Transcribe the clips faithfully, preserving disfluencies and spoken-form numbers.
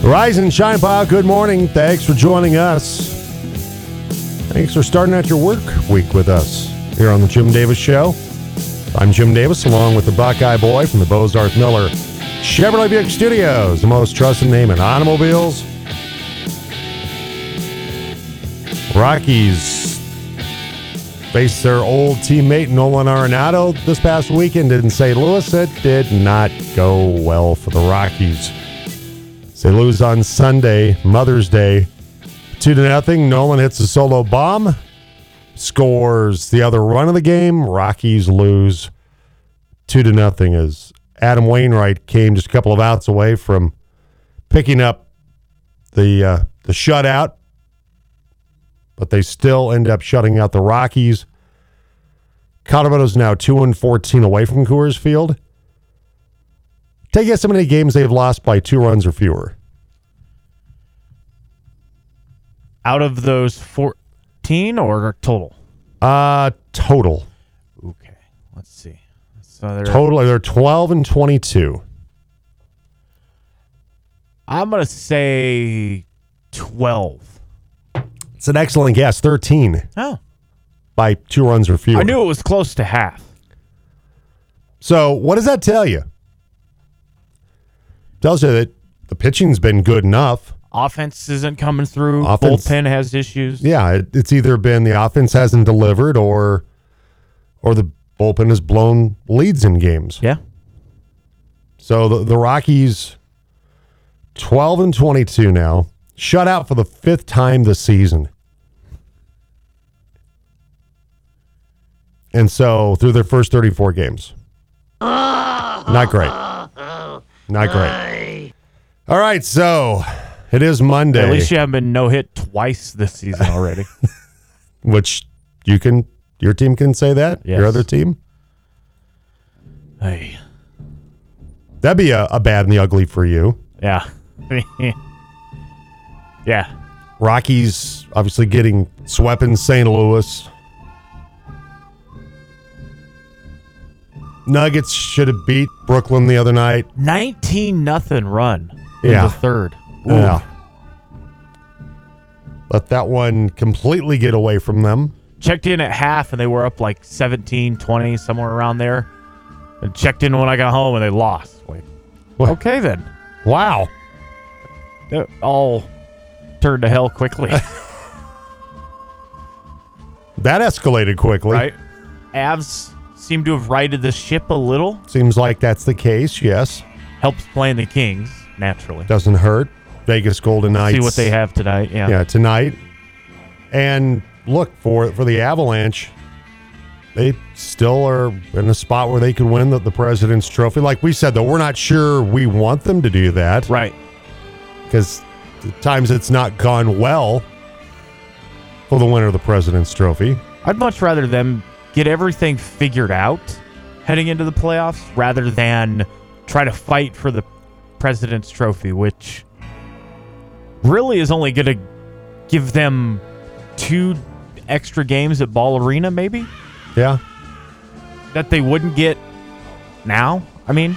Rise and shine, pal. Good morning. Thanks for joining us. Thanks for starting out your work week with us here on the Jim Davis Show. I'm Jim Davis, along with the Buckeye Boy from the Bozarth Miller Chevrolet Buick Studios, the most trusted name in automobiles. Rockies faced their old teammate Nolan Arenado this past weekend in Saint Louis. It did not go well for the Rockies. They lose on Sunday, Mother's Day, two to nothing. Nolan hits a solo bomb, scores the other run of the game. Rockies lose two to nothing as Adam Wainwright came just a couple of outs away from picking up the uh, the shutout, but they still end up shutting out the Rockies. Colorado's now two and fourteen away from Coors Field. Take a guess how many games they've lost by two runs or fewer. Out of those fourteen or total? Uh, total. Okay, let's see. So they're, total, they're twelve and twenty-two. I'm going to say twelve. It's an excellent guess. thirteen. Oh. By two runs or fewer. I knew it was close to half. So what does that tell you? Tells you that the pitching's been good enough. Offense isn't coming through. Offense, bullpen has issues. Yeah, it, it's either been the offense hasn't delivered or or the bullpen has blown leads in games. Yeah. So the, the Rockies, twelve and twenty-two now, shut out for the fifth time this season. And so through their first thirty-four games. Not great. Not great. All right, so it is Monday. At least you haven't been no-hit twice this season already. Which you can, your team can say that? Yes. Your other team? Hey. That'd be a, a bad and the ugly for you. Yeah. Yeah. Rockies obviously getting swept in Saint Louis. Nuggets should have beat Brooklyn the other night. nineteen nothing run in Yeah. the third. Ooh. Yeah. Let that one completely get away from them. Checked in at half, and they were up like seventeen, twenty, somewhere around there. And checked in when I got home, and they lost. Like, What? okay, then. Wow. It all turned to hell quickly. That escalated quickly. Right? Avs seem to have righted the ship a little. Seems like that's the case, yes. Helps playing the Kings, naturally. Doesn't hurt. Vegas Golden Knights. See what they have tonight. Yeah. Yeah, tonight. And look, for for the Avalanche, they still are in a spot where they could win the, the President's Trophy. Like we said, though, we're not sure we want them to do that. Right. Because at times it's not gone well for the winner of the President's Trophy. I'd much rather them get everything figured out heading into the playoffs rather than try to fight for the President's Trophy, which really is only going to give them two extra games at Ball Arena, maybe? Yeah. That they wouldn't get now, I mean.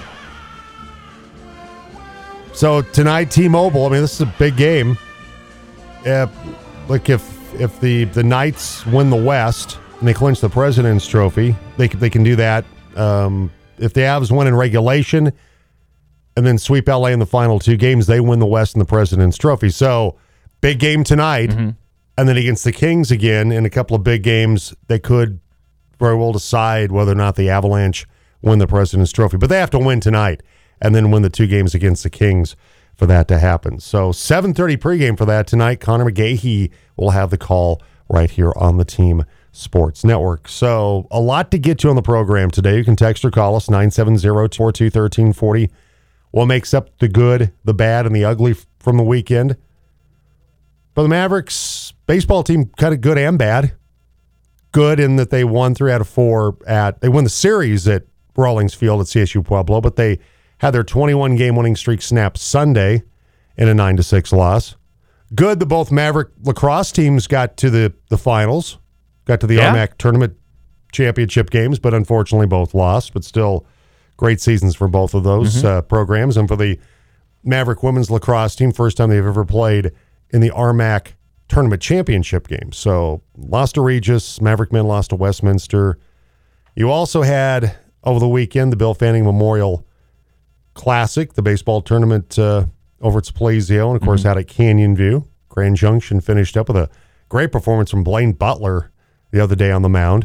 So tonight, T-Mobile, I mean, this is a big game. Uh, like if if the, the Knights win the West and they clinch the President's Trophy, they, they can do that. Um, if the Avs win in regulation and then sweep L A in the final two games, they win the West and the President's Trophy. So big game tonight. Mm-hmm. And then against the Kings again in a couple of big games, they could very well decide whether or not the Avalanche win the President's Trophy. But they have to win tonight and then win the two games against the Kings for that to happen. So seven thirty pregame for that tonight. Connor McGahey will have the call right here on the Team Sports Network. So a lot to get to on the program today. You can text or call us nine seven zero, two four two, one three four zero. What makes up the good, the bad, and the ugly from the weekend? For the Mavericks baseball team, kind of good and bad. Good in that they won three out of four at, they won the series at Rawlings Field at C S U Pueblo, but they had their twenty-one game winning streak snapped Sunday in a nine to six loss. Good that both Maverick lacrosse teams got to the, the finals, got to the yeah. R M A C tournament championship games, but unfortunately both lost, but still great seasons for both of those mm-hmm. uh, programs. And for the Maverick women's lacrosse team. First time they've ever played in the R M A C tournament championship game. So lost to Regis. Maverick men lost to Westminster. You also had, over the weekend, the Bill Fanning Memorial Classic, the baseball tournament uh, over at Splazio, and, of course, mm-hmm. out at Canyon View. Grand Junction finished up with a great performance from Blaine Butler the other day on the mound.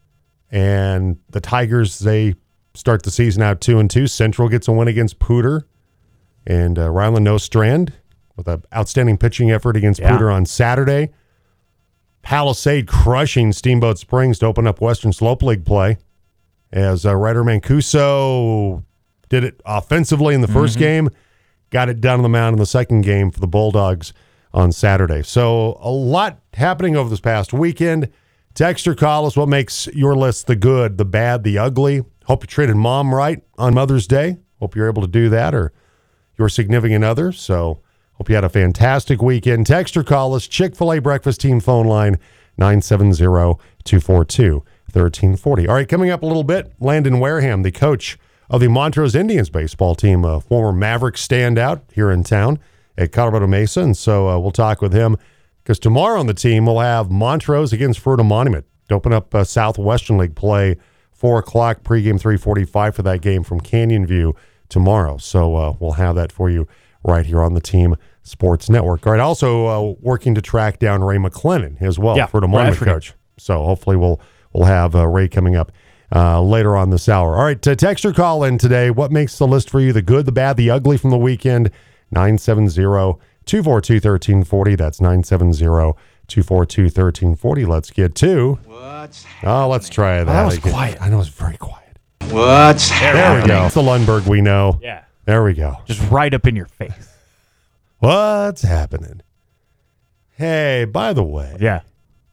And the Tigers, they start the season out two and two. Central gets a win against Pooter. And uh, Ryland Nostrand with an outstanding pitching effort against yeah. Pooter on Saturday. Palisade crushing Steamboat Springs to open up Western Slope League play. As uh, Ryder Mancuso did it offensively in the first mm-hmm. game, got it done on the mound in the second game for the Bulldogs on Saturday. So a lot happening over this past weekend. Text or call us. What makes your list the good, the bad, the ugly? Hope you treated mom right on Mother's Day. Hope you're able to do that, or your significant other. So hope you had a fantastic weekend. Text or call us. Chick-fil-A Breakfast Team phone line, nine seven zero, two four two, one three four zero. All right, coming up a little bit, Landon Wareham, the coach of the Montrose Indians baseball team, a former Maverick standout here in town at Colorado Mesa. And so uh, we'll talk with him, because tomorrow on the team we'll have Montrose against Fruita Monument to open up uh, Southwestern League play, four o'clock, pregame three forty-five for that game from Canyon View tomorrow. So uh, we'll have that for you right here on the Team Sports Network. All right, also uh, working to track down Ray McLennan as well, yeah, Fruita Monument coach. So hopefully we'll we'll have uh, Ray coming up uh, later on this hour. All right, to text or call in today. What makes the list for you? The good, the bad, the ugly from the weekend? nine seven zero, two four two, one three four zero. That's nine seven zero, two four two, one three four zero. Let's get to. What's happening? Oh, let's try that. Oh, that was again. quiet. I know, it's very quiet. What's there happening? we go. It's the Lundberg we know. Yeah. There we go. Just right up in your face. What's happening? Hey, by the way. Yeah.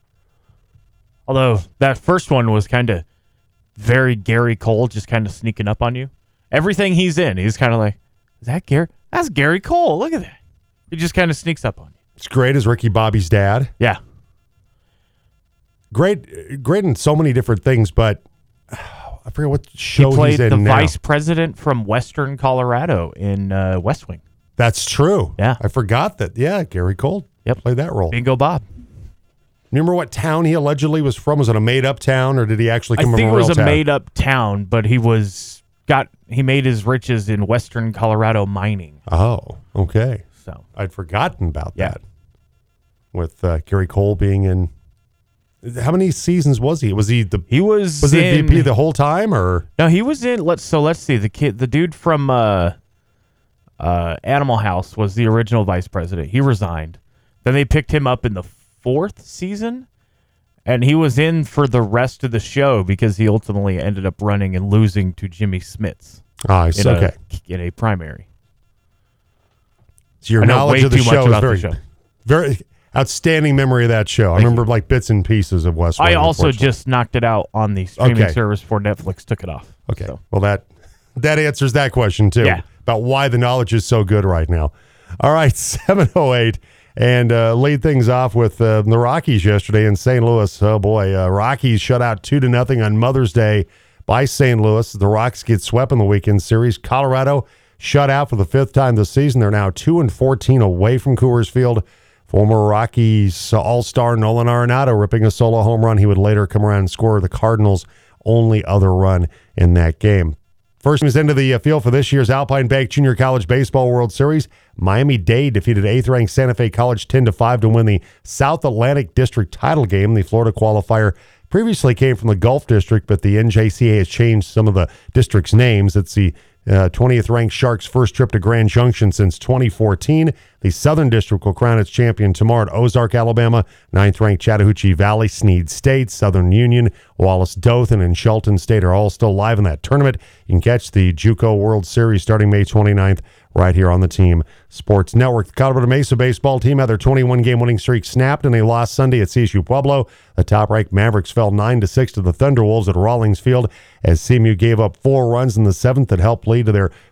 Although that first one was kind of very Gary Cole, just kind of sneaking up on you. Everything he's in, he's kind of like, is that Gary? That's Gary Cole. Look at that. He just kind of sneaks up on you. It's great as Ricky Bobby's dad. Yeah. Great, great in so many different things, but I forget what show he played he's in the now. vice president from Western Colorado in uh, West Wing. That's true. Yeah. I forgot that. Yeah, Gary Cole yep. played that role. Bingo Bob. Remember what town he allegedly was from? Was it a made-up town, or did he actually come I from a real town? I think it was a made-up town, but he was got he made his riches in Western Colorado mining. Oh, okay. So I'd forgotten about yeah. that. With uh, Gary Cole being in, how many seasons was he? Was he the he was was in, he V P the whole time, or no? He was in. Let's so let's see. The kid, the dude from uh, uh, Animal House was the original vice president. He resigned. Then they picked him up in the fourth season, and he was in for the rest of the show because he ultimately ended up running and losing to Jimmy Smits. Ah, I see. In Okay, a, in a primary. So your I know knowledge way of the too much show is about very, the show. very outstanding memory of that show. I Thank remember you. like bits and pieces of West Wing. I also just knocked it out on the streaming Okay. service before Netflix took it off. Okay. So. Well, that that answers that question too, Yeah. about why the knowledge is so good right now. All right, seven oh eight, and uh, lead things off with uh, the Rockies yesterday in Saint Louis. Oh boy, uh, Rockies shut out two to nothing on Mother's Day by Saint Louis. The Rocks get swept in the weekend series. Colorado shut out for the fifth time this season. They're now two and fourteen away from Coors Field. Former Rockies All-Star Nolan Arenado ripping a solo home run. He would later come around and score the Cardinals' only other run in that game. First is into the field for this year's Alpine Bank Junior College Baseball World Series. Miami-Dade defeated eighth-ranked Santa Fe College ten to five to win the South Atlantic District title game. The Florida qualifier previously came from the Gulf District, but the N J C A has changed some of the district's names. It's the uh, twentieth-ranked Sharks' first trip to Grand Junction since twenty fourteen. The Southern District will crown its champion tomorrow at Ozark, Alabama. ninth-ranked Chattahoochee Valley, Sneed State, Southern Union, Wallace Dothan, and Shelton State are all still live in that tournament. You can catch the JUCO World Series starting May twenty-ninth right here on the Team Sports Network. The Colorado Mesa baseball team had their twenty-one game winning streak snapped, and they lost Sunday at C S U Pueblo. The top-ranked Mavericks fell nine to six to the Thunderwolves at Rawlings Field as C M U gave up four runs in the seventh that helped lead to their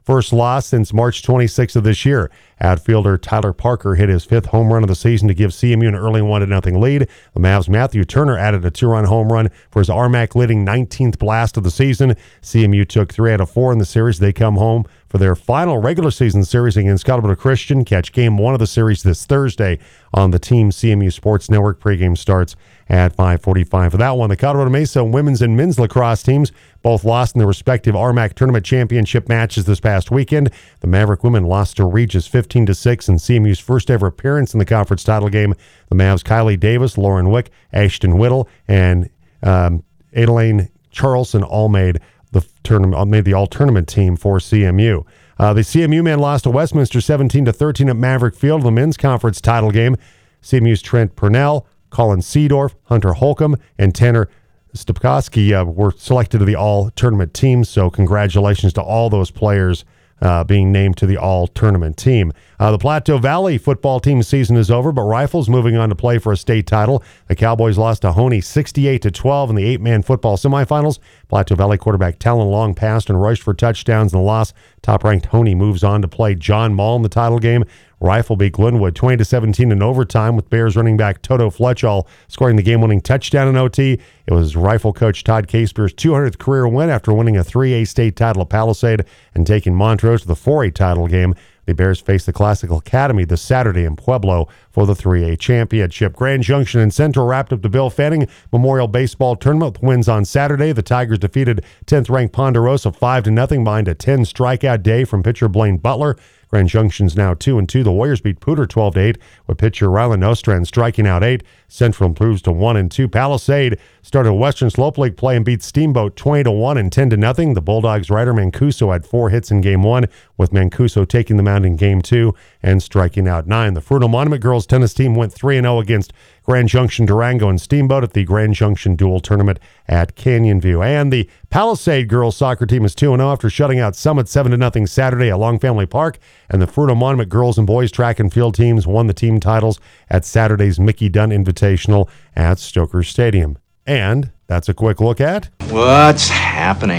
first loss since March twenty-sixth of this year. Outfielder Tyler Parker hit his fifth home run of the season to give C M U an early one to nothing lead. The Mavs' Matthew Turner added a two-run home run for his R M A C leading nineteenth blast of the season. C M U took three out of four in the series. They come home for their final regular season series against Colorado Christian. Catch game one of the series this Thursday on the Team C M U Sports Network. Pregame starts at five forty-five. For that one, the Colorado Mesa women's and men's lacrosse teams both lost in their respective R M A C tournament championship matches this past weekend. The Maverick women lost to Regis fifteen to six in C M U's first ever appearance in the conference title game. The Mavs' Kylie Davis, Lauren Wick, Ashton Whittle, and um, Adelaine Charleston all made the tournament, made the all-tournament team for C M U. Uh, the C M U men lost to Westminster seventeen to thirteen at Maverick Field in the men's conference title game. C M U's Trent Purnell, Colin Seedorf, Hunter Holcomb, and Tanner Stupkowski uh, were selected to the all-tournament team, so congratulations to all those players uh, being named to the all-tournament team. Uh, the Plateau Valley football team season is over, but Rifles moving on to play for a state title. The Cowboys lost to Honey sixty-eight to twelve in the eight-man football semifinals. Plateau Valley quarterback Talon Long passed and rushed for touchdowns in the loss. Top-ranked Honey moves on to play John Mall in the title game. Rifle beat Glenwood twenty to seventeen in overtime, with Bears running back Toto Fletchall scoring the game-winning touchdown in O T. It was Rifle coach Todd Casper's two hundredth career win after winning a three A state title at Palisade and taking Montrose to the four A title game. The Bears face the Classical Academy this Saturday in Pueblo for the three A championship. Grand Junction and Central wrapped up the Bill Fanning Memorial Baseball Tournament with wins on Saturday. The Tigers defeated tenth-ranked Ponderosa five to nothing behind a ten strikeout day from pitcher Blaine Butler. Grand Junction's now two and two. The Warriors beat Pooter twelve to eight with pitcher Rylan Nostrand striking out eight. Central improves to one and two. Palisade started Western Slope League play and beat Steamboat twenty to one and ten to nothing. The Bulldogs' Ryder Mancuso had four hits in game one, with Mancuso taking the mound in game two and striking out nine. The Frutal Monument girls tennis team went three and oh against Grand Junction, Durango, and Steamboat at the Grand Junction Dual Tournament at Canyon View. And the Palisade girls soccer team is two and oh after shutting out Summit seven to nothing Saturday at Long Family Park. And the Frutal Monument girls and boys track and field teams won the team titles at Saturday's Mickey Dunn Invitational at Stoker Stadium. And that's a quick look at what's happening.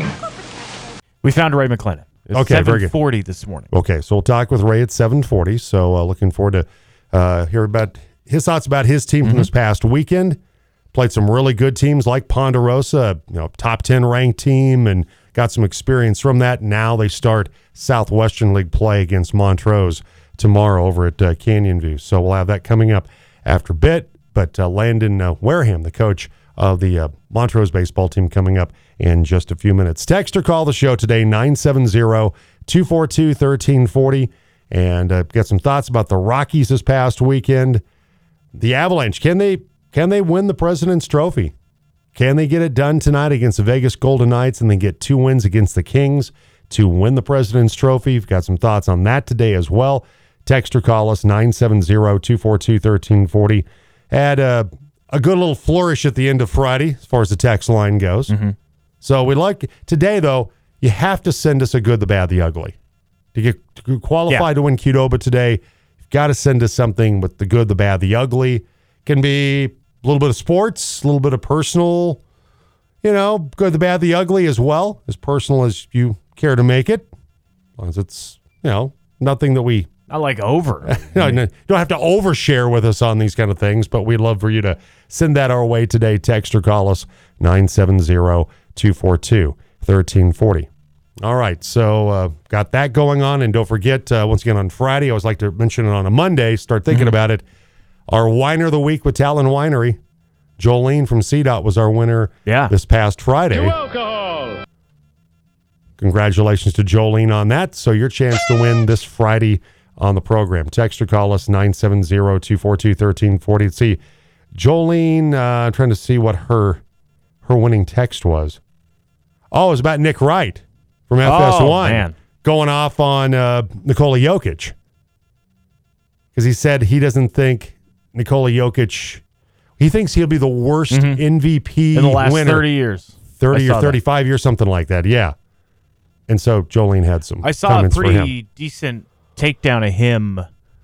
We found Ray McClendon. It's okay, very good. seven forty this morning. Okay, so we'll talk with Ray at seven forty. So uh, looking forward to uh, hear about his thoughts about his team mm-hmm. from this past weekend. Played some really good teams like Ponderosa, you know, top ten ranked team, and got some experience from that. Now they start Southwestern League play against Montrose tomorrow over at uh, Canyon View. So we'll have that coming up after a bit. But uh, Landon uh, Wareham, the coach of the uh, Montrose baseball team, coming up in just a few minutes. Text or call the show today, nine seven zero, two four two, one three four zero. And uh, get some thoughts about the Rockies this past weekend. The Avalanche, can they can they win the President's Trophy? Can they get it done tonight against the Vegas Golden Knights and then get two wins against the Kings to win the President's Trophy? We've got some thoughts on that today as well. Text or call us, nine seven zero, two four two, one three four zero. Had a, a good little flourish at the end of Friday as far as the text line goes. Mm-hmm. So we like today, though, you have to send us a good, the bad, the ugly. To get to qualify yeah. to win Qdoba today, you've got to send us something with the good, the bad, the ugly. Can be a little bit of sports, a little bit of personal, you know, good, the bad, the ugly as well, as personal as you care to make it. As long as it's, you know, nothing that we... Not like over. no, no, you don't have to overshare with us on these kind of things, but we'd love for you to send that our way today. Text or call us, nine seven zero, two four two, one three four zero. All right, so uh, got that going on. And don't forget, uh, once again, on Friday, I always like to mention it on a Monday, start thinking mm-hmm. about it. Our Winer of the Week with Talon Winery. Jolene from C DOT was our winner yeah. this past Friday. New alcohol. Congratulations to Jolene on that. So your chance to win this Friday on the program. Text or call us, nine seven zero, two four two, one three four zero. See, Jolene, uh, I'm trying to see what her her winning text was. Oh, it was about Nick Wright from F S one oh, man. going off on uh, Nikola Jokic. Because he said he doesn't think Nikola Jokic, he thinks he'll be the worst mm-hmm. M V P in the last winner. thirty years. thirty or thirty-five that. years, something like that, yeah. And so Jolene had some I saw a pretty pretty decent takedown of him.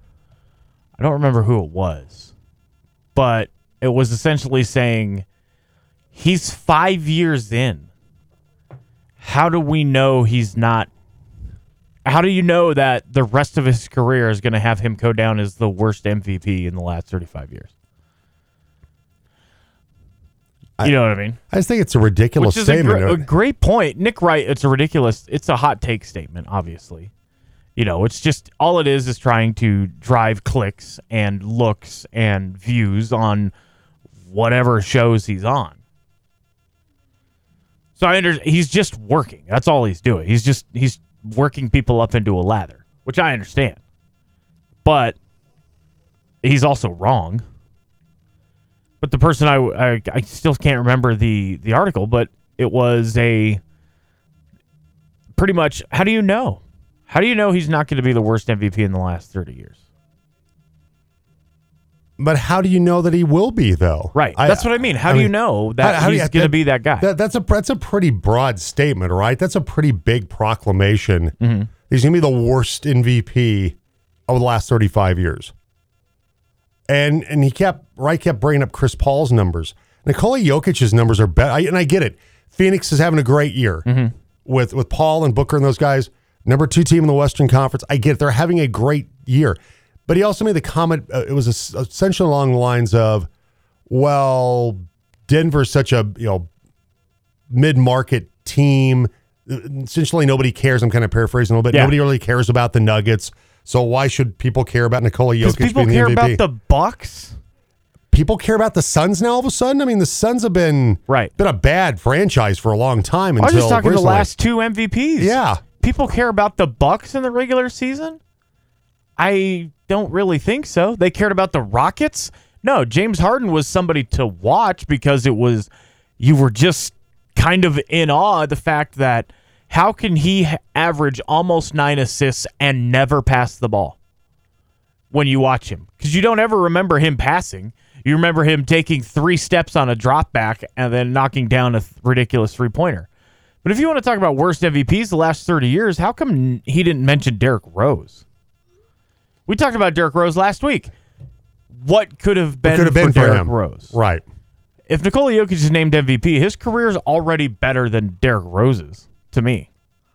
I don't remember who it was, but it was essentially saying he's five years in. How do we know he's not how do you know that the rest of his career is going to have him go down as the worst M V P in the last thirty-five years? You know what I mean? I just think it's a ridiculous Which is statement. A, gr- a great point. Nick Wright, it's a ridiculous, it's a hot take statement, obviously. You know, it's just, all it is is trying to drive clicks and looks and views on whatever shows he's on. So I under, he's just working. That's all he's doing. He's just, he's working people up into a lather, which I understand. But he's also wrong. But the person I, I, I still can't remember the, the article, but it was a pretty much, how do you know? How do you know he's not going to be the worst M V P in the last thirty years? But how do you know that he will be, though? Right. I, that's what I mean. How I do mean, you know that how, how he's you, going to be that guy? That, that's a that's a pretty broad statement, right? That's a pretty big proclamation. Mm-hmm. He's going to be the worst M V P over the last thirty-five years. And and he kept, Wright kept bringing up Chris Paul's numbers. Nikola Jokic's numbers are better. I, and I get it. Phoenix is having a great year mm-hmm. with with Paul and Booker and those guys. Number two team in the Western Conference. I get it. They're having a great year. But he also made the comment, uh, it was essentially along the lines of, well, Denver's such a you know mid-market team. Essentially, nobody cares. I'm kind of paraphrasing a little bit. Yeah. Nobody really cares about the Nuggets. So why should people care about Nikola Jokic being the people care M V P? about the Bucks. People care about the Suns now all of a sudden? I mean, the Suns have been, right. been a bad franchise for a long time. Until I was just talking recently. the last two M V Ps. Yeah. People care about the Bucks in the regular season? I don't really think so. They cared about the Rockets? No, James Harden was somebody to watch because it was, you were just kind of in awe of the fact that how can he average almost nine assists and never pass the ball when you watch him? Because you don't ever remember him passing. You remember him taking three steps on a drop back and then knocking down a th- ridiculous three-pointer. But if you want to talk about worst M V Ps the last thirty years, how come he didn't mention Derrick Rose? We talked about Derrick Rose last week. What could have been, could have been for, for Derrick him. Rose? Right. If Nikola Jokic is named M V P, his career is already better than Derrick Rose's, to me.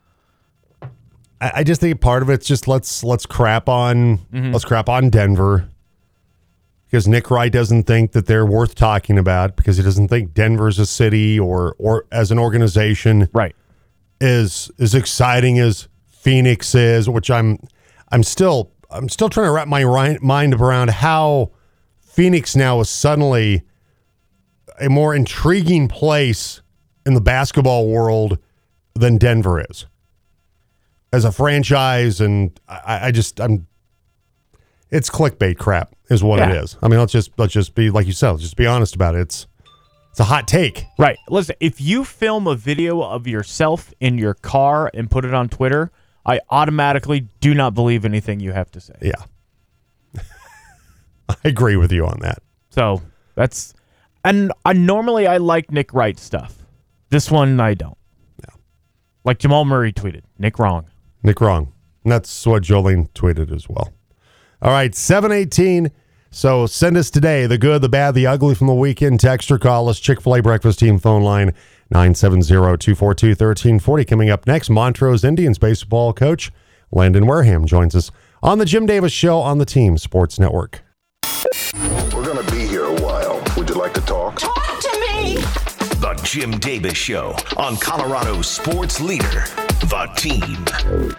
I, I just think part of it's just let's let's crap on Mm-hmm. let's crap on Denver. Because Nick Wright doesn't think that they're worth talking about because he doesn't think Denver's a city or or as an organization right. is as exciting as Phoenix is, which I'm I'm still I'm still trying to wrap my ri- mind around how Phoenix now is suddenly a more intriguing place in the basketball world than Denver is as a franchise, and I, I just I'm it's clickbait crap is what Yeah. it is. I mean, let's just let's just be like you said, let's just be honest about it. It's it's a hot take. Right. Listen, if you film a video of yourself in your car and put it on Twitter, I automatically do not believe anything you have to say. Yeah. I agree with you on that. So that's, and I normally I like Nick Wright stuff. This one I don't. Yeah. Like Jamal Murray tweeted, Nick wrong. Nick wrong. And that's what Jolene tweeted as well. All right, seven eighteen. So send us today the good, the bad, the ugly from the weekend. Text or call us. Chick-fil-A Breakfast Team phone line nine seven zero, two four two, one three four zero. Coming up next, Montrose Indians baseball coach Landon Wareham joins us on the Jim Davis Show on the Team Sports Network. We're going to be here a while. Would you like to talk? Talk to me! The Jim Davis Show on Colorado's sports leader, The Team.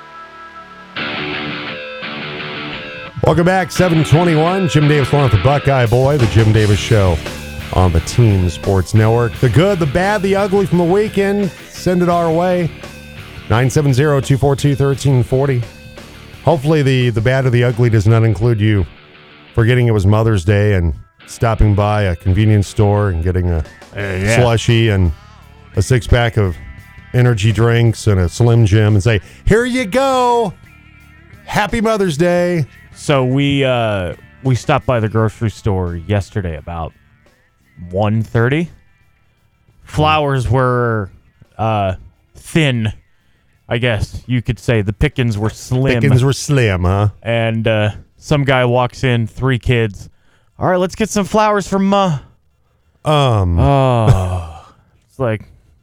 Welcome back, seven twenty-one. Jim Davis along with the Buckeye Boy, the Jim Davis Show on the Team Sports Network. The good, the bad, the ugly from the weekend. Send it our way. nine seven zero, two four two, one three four zero. Hopefully the, the bad or the ugly does not include you forgetting it was Mother's Day and stopping by a convenience store and getting a yeah. slushie and a six-pack of energy drinks and a Slim Jim and say, here you go. Happy Mother's Day. So we uh, we stopped by the grocery store yesterday about one thirty. Flowers were uh, thin, I guess you could say. The pickings were slim. Pickings were slim, huh? And uh, some guy walks in, three kids. All right, let's get some flowers from Ma. Um. Oh. It's like,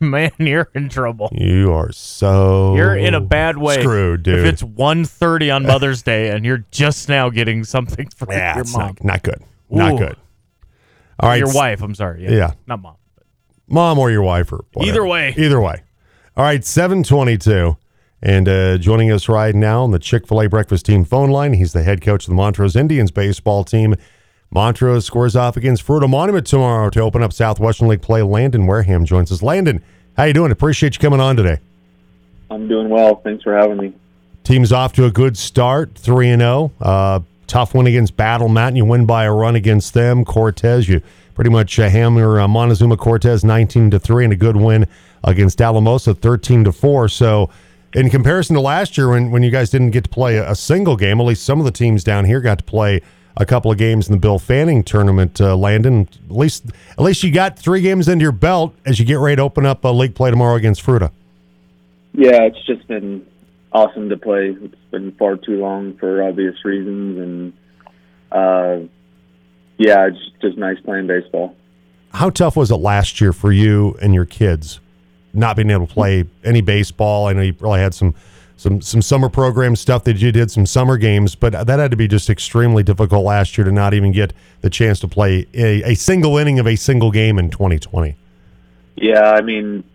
Man, you're in trouble. You are so You're in a bad way. Screwed, dude. If it's one thirty on Mother's Day and you're just now getting something from yeah, your it's mom. Not, not good. Not Ooh. good. All right. Your wife, I'm sorry. Yeah. Yeah. Not mom. Mom or your wife or whatever. Either way. Either way. All right, seven twenty-two. And uh, joining us right now on the Chick-fil-A Breakfast Team phone line, he's the head coach of the Montrose Indians baseball team. Montrose scores off against Fruita Monument tomorrow to open up Southwestern League play. Landon Wareham joins us. Landon, how you doing? Appreciate you coming on today. I'm doing well. Thanks for having me. Team's off to a good start, three and oh. Uh, tough win against Battle Mountain. You win by a run against them. Cortez, you pretty much uh, hammer uh, Montezuma Cortez nineteen to three, and a good win against Alamosa thirteen to four. So in comparison to last year when, when you guys didn't get to play a, a single game, at least some of the teams down here got to play a couple of games in the Bill Fanning tournament, uh, Landon. At least at least you got three games under your belt as you get ready to open up a league play tomorrow against Fruita. Yeah, it's just been awesome to play. It's been far too long for obvious reasons, and uh, yeah, it's just nice playing baseball. How tough was it last year for you and your kids not being able to play any baseball? I know you probably had some some some summer program stuff that you did, some summer games, but that had to be just extremely difficult last year to not even get the chance to play a, a single inning of a single game in twenty twenty. Yeah, I mean,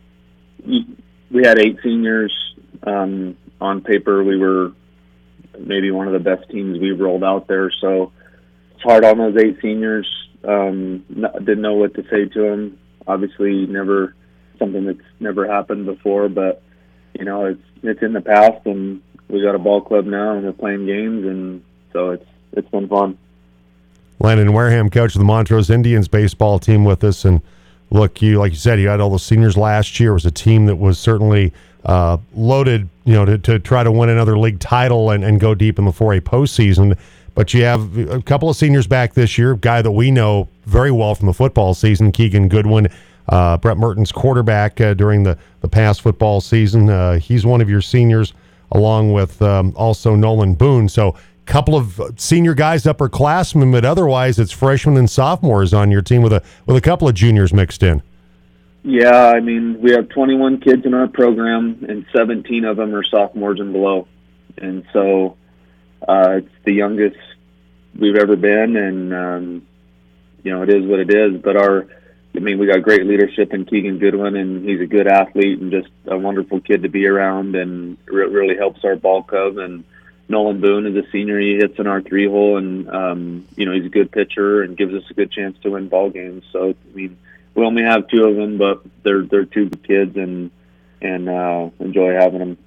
we had eight seniors. Um, on paper, we were maybe one of the best teams we've rolled out there, so it's hard on those eight seniors. Um, not, didn't know what to say to them. Obviously, never something that's never happened before, but you know, it's it's in the past, and we got a ball club now, and we're playing games, and so it's it's been fun. Landon Wareham, coach of the Montrose Indians baseball team, with us, and look, you like you said, you had all the seniors last year. It was a team that was certainly uh, loaded, you know, to, to try to win another league title and, and go deep in the four A postseason. But you have a couple of seniors back this year, a guy that we know very well from the football season, Keegan Goodwin, uh, Brett Merton's quarterback uh, during the, the past football season. Uh, he's one of your seniors, along with um, also Nolan Boone. So a couple of senior guys, upperclassmen, but otherwise it's freshmen and sophomores on your team with a with a couple of juniors mixed in. Yeah, I mean, we have twenty-one kids in our program, and seventeen of them are sophomores and below. And so uh, it's the youngest we've ever been, and, um, you know, it is what it is. But our, I mean, we got great leadership in Keegan Goodwin, and he's a good athlete and just a wonderful kid to be around, and it really helps our ball club. And Nolan Boone is a senior. He hits in our three-hole, and, um, you know, he's a good pitcher and gives us a good chance to win ball games. So, I mean, we only have two of them, but they're they're two good kids, and and uh, enjoy having them.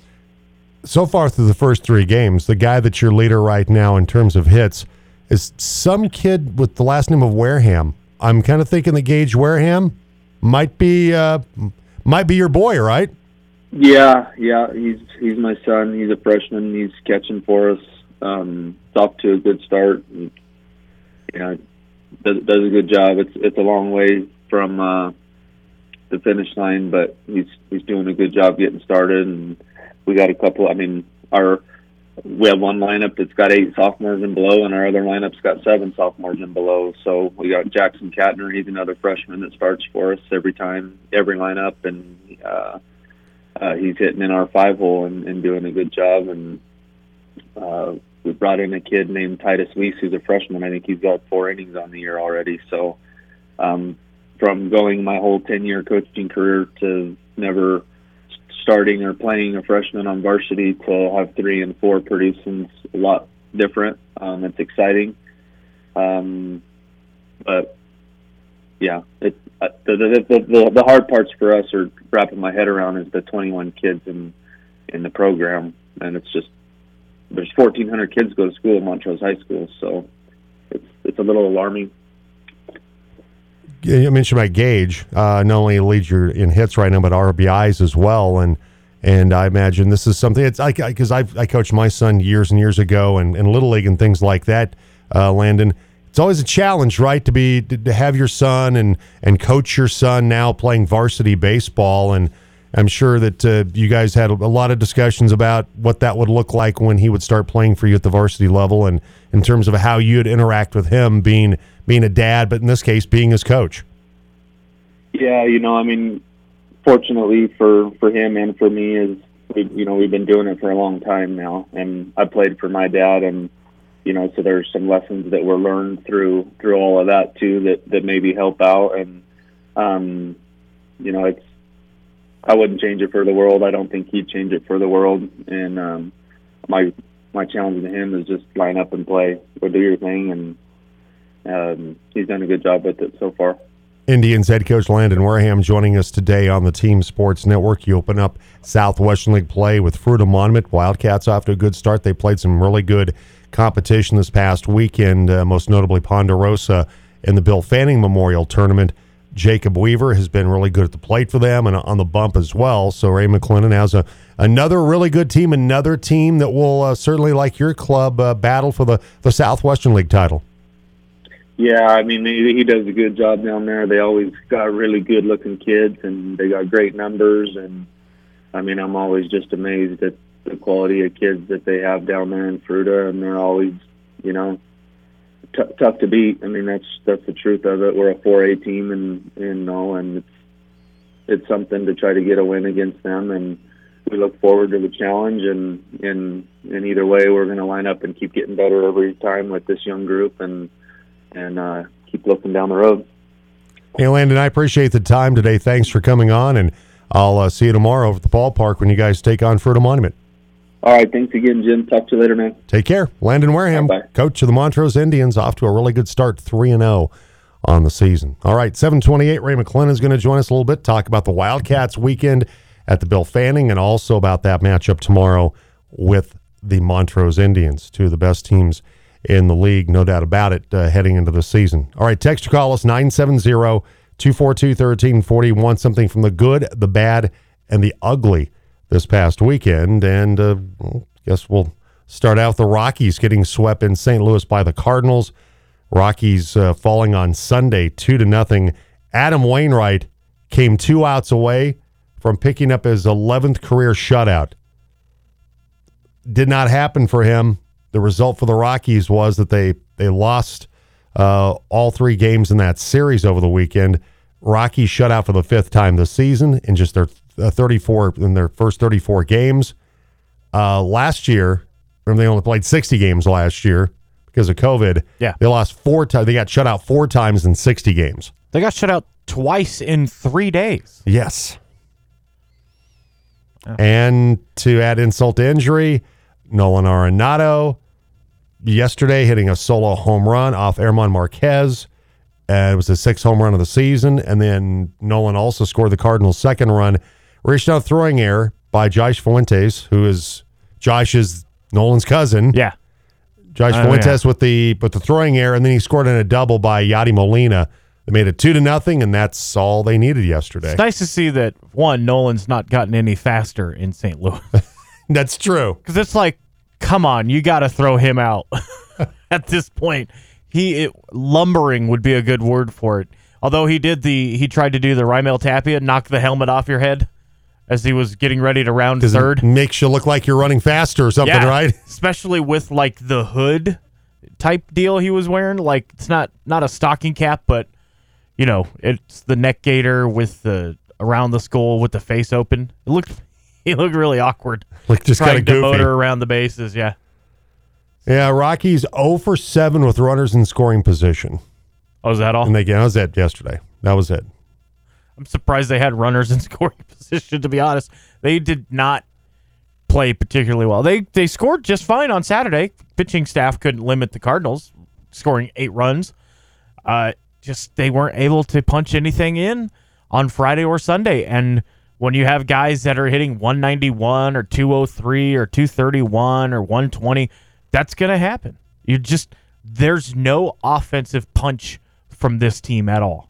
So far through the first three games, the guy that's your leader right now in terms of hits is some kid with the last name of Wareham. I'm kind of thinking that Gage Wareham might be uh, might be your boy, right? Yeah, yeah, he's he's my son. He's a freshman. He's catching for us. Um, it's off to a good start. And, you know, does does a good job. It's it's a long way from uh, the finish line, but he's he's doing a good job getting started. And we got a couple. I mean, our we have one lineup that's got eight sophomores and below, and our other lineup's got seven sophomores and below. So we got Jackson Katner. He's another freshman that starts for us every time, every lineup, and uh, uh, he's hitting in our five hole and, and doing a good job. And uh, we brought in a kid named Titus Weiss, who's a freshman. I think he's got four innings on the year already. So um, from going my whole ten-year coaching career to never starting or playing a freshman on varsity to have three and four producing a lot different. Um, it's exciting. Um, but yeah, it, uh, the, the, the, the, the hard parts for us are wrapping my head around is the twenty-one kids in, in the program. And it's just, there's fourteen hundred kids go to school at Montrose High School. So it's, it's a little alarming. You mentioned about Gage, uh, not only leads you in hits right now, but R B Is as well. And and I imagine this is something, it's like, because I I coached my son years and years ago and, and Little League and things like that, uh, Landon. It's always a challenge, right, to be to have your son and, and coach your son now playing varsity baseball. And I'm sure that uh, you guys had a lot of discussions about what that would look like when he would start playing for you at the varsity level, and in terms of how you'd interact with him being being a dad, but in this case, being his coach. Yeah, you know, I mean, fortunately for, for him and for me is, we, you know, we've been doing it for a long time now, and I played for my dad, and, you know, so there's some lessons that were learned through, through all of that too, that, that maybe help out. And, um, you know, it's, I wouldn't change it for the world. I don't think he'd change it for the world. And, um, my, my challenge to him is just line up and play, or do your thing. And, um, he's done a good job with it so far. Indians head coach Landon Wareham joining us today on the Team Sports Network. You open up Southwestern League play with Fruita Monument. Wildcats off to a good start. They played some really good competition this past weekend, uh, most notably Ponderosa in the Bill Fanning Memorial Tournament. Jacob Weaver has been really good at the plate for them and on the bump as well. So Ray McClendon has a, another really good team, another team that will uh, certainly, like your club, uh, battle for the, the Southwestern League title. Yeah, I mean, he, he does a good job down there. They always got really good-looking kids, and they got great numbers. And, I mean, I'm always just amazed at the quality of kids that they have down there in Fruita, and they're always, you know, t- tough to beat. I mean, that's that's the truth of it. We're a four A team, and, and, you know, and it's, it's something to try to get a win against them, and we look forward to the challenge. And, and, and either way, we're going to line up and keep getting better every time with this young group, and and uh, keep looking down the road. Hey, Landon, I appreciate the time today. Thanks for coming on, and I'll uh, see you tomorrow over at the ballpark when you guys take on Fruita Monument. All right, thanks again, Jim. Talk to you later, man. Take care. Landon Wareham, Bye-bye. coach of the Montrose Indians, off to a really good start, three and oh on the season. All right, seven twenty-eight, Ray McClendon is going to join us a little bit, talk about the Wildcats weekend at the Bill Fanning, and also about that matchup tomorrow with the Montrose Indians, two of the best teams in the league, no doubt about it, uh, heading into the season. All right, text or call us nine seven zero, two four two, one three four zero. Want something from the good, the bad, and the ugly this past weekend. And uh, well, I guess we'll start out with the Rockies getting swept in Saint Louis by the Cardinals. Rockies uh, falling on Sunday two to nothing. Adam Wainwright came two outs away from picking up his eleventh career shutout. Did not happen for him. The result for the Rockies was that they they lost uh, all three games in that series over the weekend. Rockies shut out for the fifth time this season in just their uh, thirty-four in their first thirty-four games. Uh, last year, remember they only played sixty games last year because of COVID. Yeah, they lost four times. They got shut out four times in sixty games. They got shut out twice in three days. Yes. Oh. And to add insult to injury, Nolan Arenado yesterday hitting a solo home run off Herman Marquez. Uh, it was the sixth home run of the season. And then Nolan also scored the Cardinals' second run. Reached out throwing error by Josh Fuentes, who is Josh's Nolan's cousin. Yeah. Josh oh, Fuentes yeah. with the with the throwing error, and then he scored in a double by Yadi Molina. They made it two to nothing, and that's all they needed yesterday. It's nice to see that, one, Nolan's not gotten any faster in Saint Louis. That's true. Because it's like, come on, you got to throw him out at this point. He it, lumbering would be a good word for it. Although he did the he tried to do the Raimel Tapia, knock the helmet off your head as he was getting ready to round third. It makes you look like you're running faster or something, yeah, right? Especially with like the hood type deal he was wearing. Like it's not not a stocking cap, but you know it's the neck gaiter with the around the skull with the face open. It looked. He looked really awkward. Like just kind of goofy. Motor around the bases, yeah. Yeah, Rockies oh for seven with runners in scoring position. Oh, is that all? And they, that was it yesterday. That was it. I'm surprised they had runners in scoring position, to be honest. They did not play particularly well. They they scored just fine on Saturday. Pitching staff couldn't limit the Cardinals, scoring eight runs. Uh, just they weren't able to punch anything in on Friday or Sunday. And when you have guys that are hitting one ninety-one or two oh three or two thirty-one or one twenty, that's going to happen. You just there's no offensive punch from this team at all.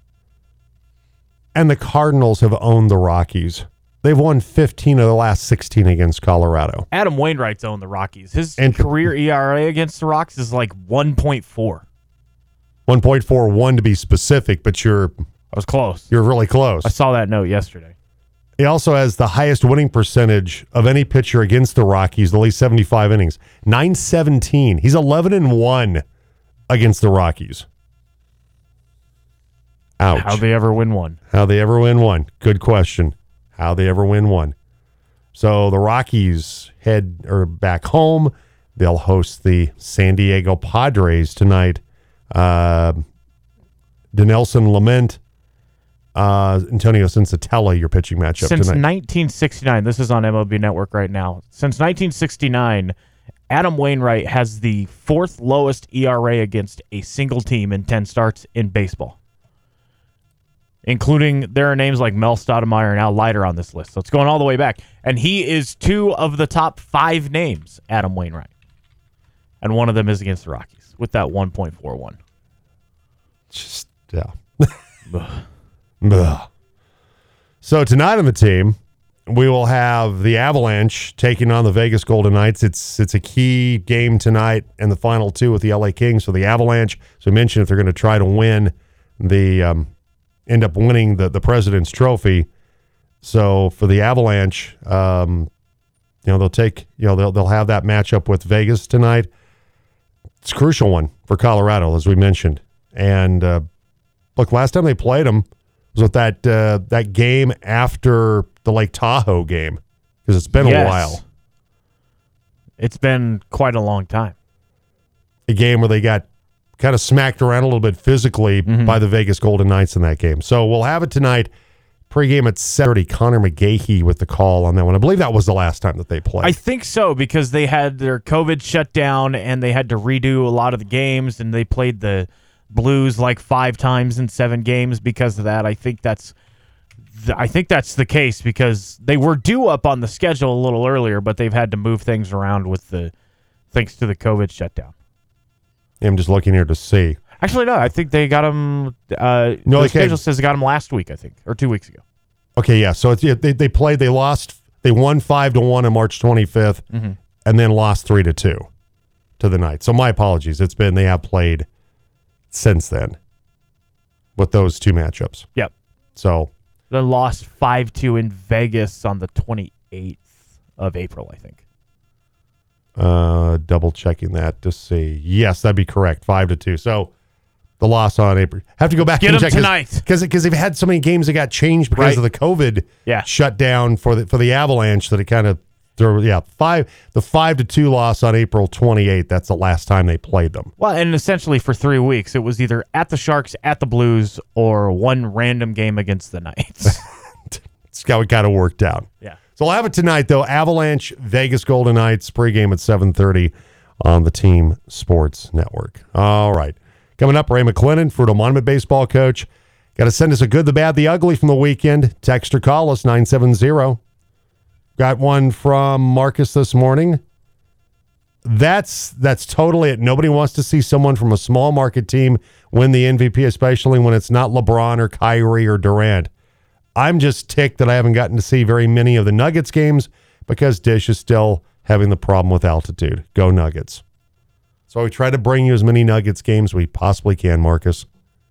And the Cardinals have owned the Rockies. They've won fifteen of the last sixteen against Colorado. Adam Wainwright's owned the Rockies. His and career E R A against the Rocks is like one point four. one point four one to be specific, but you're I was close. You're really close. I saw that note yesterday. He also has the highest winning percentage of any pitcher against the Rockies, at least seventy-five innings. nine seventeen. He's eleven and one against the Rockies. Ouch. How they ever win one? How they ever win one? Good question. How they ever win one? So the Rockies head or back home. They'll host the San Diego Padres tonight. Uh, Dinelson Lamet, uh, Antonio Sensatella, your pitching matchup Since tonight. nineteen sixty-nine, this is on M L B Network right now. Since nineteen sixty-nine, Adam Wainwright has the fourth lowest E R A against a single team in ten starts in baseball. Including, there are names like Mel Stoudemire and Al Leiter on this list. So it's going all the way back. And he is two of the top five names, Adam Wainwright. And one of them is against the Rockies with that one point four one. Just, yeah. Ugh. So tonight on the team, we will have the Avalanche taking on the Vegas Golden Knights. It's it's a key game tonight and the final two with the L A Kings. So the Avalanche, so I mentioned if they're going to try to win the, um, end up winning the, the President's Trophy. So for the Avalanche, um, you know, they'll take, you know, they'll they'll have that matchup with Vegas tonight. It's a crucial one for Colorado, as we mentioned. And uh, look, last time they played them was with that uh, that game after the Lake Tahoe game, because it's been Yes. a while. It's been quite a long time. A game where they got kind of smacked around a little bit physically Mm-hmm. by the Vegas Golden Knights in that game. So we'll have it tonight. Pre-game at seven thirty. Connor McGahey with the call on that one. I believe that was the last time that they played. I think so, because they had their COVID shut down and they had to redo a lot of the games, and they played the Blues like five times in seven games because of that. I think that's th- I think that's the case, because they were due up on the schedule a little earlier, but they've had to move things around with the thanks to the COVID shutdown. I'm just looking here to see. Actually, no, I think they got them. Uh, No, the they schedule can't. says they got them last week, I think, or two weeks ago. Okay, yeah. So it's, yeah, they they played. They lost. They won five to one on March twenty-fifth, Mm-hmm. and then lost three to two to the Knights. So my apologies. It's been they have played since then with those two matchups. Yep. So They lost five two in Vegas on the twenty-eighth of April, I think. uh, double checking that to see. Yes, that'd be correct. Five to two. So the loss on April. Have to go back Get and them check tonight. because because they've had so many games that got changed because Right. of the COVID Yeah. shutdown for the for the Avalanche that it kind of threw. Yeah, five the five to two loss on April twenty-eighth. That's the last time they played them. Well, and essentially for three weeks, it was either at the Sharks, at the Blues, or one random game against the Knights. It's how it kind of worked out. Yeah. So I'll have it tonight, though. Avalanche, Vegas Golden Knights, pregame at seven thirty on the Team Sports Network. All right. Coming up, Ray McClennan, Fruita Monument baseball coach. Got to send us a good, the bad, the ugly from the weekend. Text or call us, nine seven zero. Got one from Marcus this morning. That's that's totally it. Nobody wants to see someone from a small market team win the M V P, especially when it's not LeBron or Kyrie or Durant. I'm just ticked that I haven't gotten to see very many of the Nuggets games because Dish is still having the problem with altitude. Go Nuggets. So we try to bring you as many Nuggets games we possibly can, Marcus.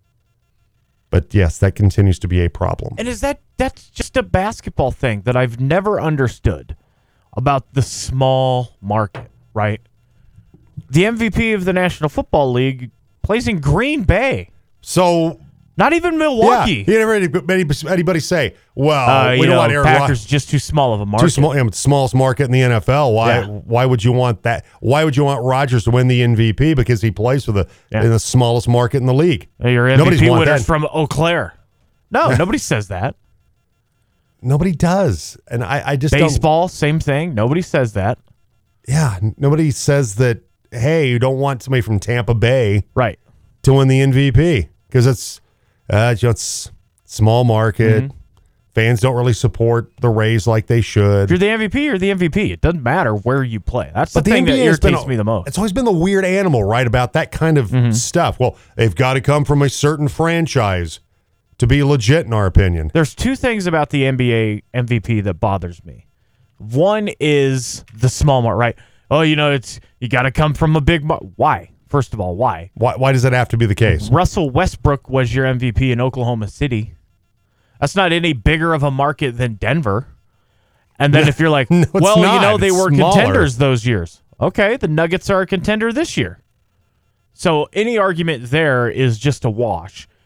But yes, that continues to be a problem. And is that that's just a basketball thing that I've never understood about the small market, right? The M V P of the National Football League plays in Green Bay, So, not even yeah, Milwaukee. you never heard anybody, anybody say, well, Uh, we you don't know, want Aaron Packers Rodgers. just too small of a market. Too small, you know, smallest market in the N F L. Why? Yeah. Why would you want that? Why would you want Rodgers to win the M V P? Because he plays for the Yeah. in the smallest market in the league. Your M V Nobody's P want winners that. from Eau Claire. No, nobody says that. Nobody does, and I, I just don't. Baseball, same thing. Nobody says that. Yeah, nobody says that. Hey, you don't want somebody from Tampa Bay Right. to win the M V P because it's uh, you know, it's small market. Mm-hmm. Fans don't really support the Rays like they should. If you're the M V P, you're the M V P. It doesn't matter where you play. That's the But the thing that N B A has been irritates a- me the most. It's always been the weird animal, right, about that kind of Mm-hmm. stuff. Well, they've got to come from a certain franchise to be legit, in our opinion. There's two things about the N B A M V P that bothers me. One is the small market, right? Oh, you know, it's you got to come from a big mar- Why? First of all, why? Why, why does that have to be the case? Russell Westbrook was your M V P in Oklahoma City. That's not any bigger of a market than Denver. And then if you're like, No, it's well, you not. know, they It's were smaller. contenders those years. Okay, the Nuggets are a contender this year. So any argument there is just a wash.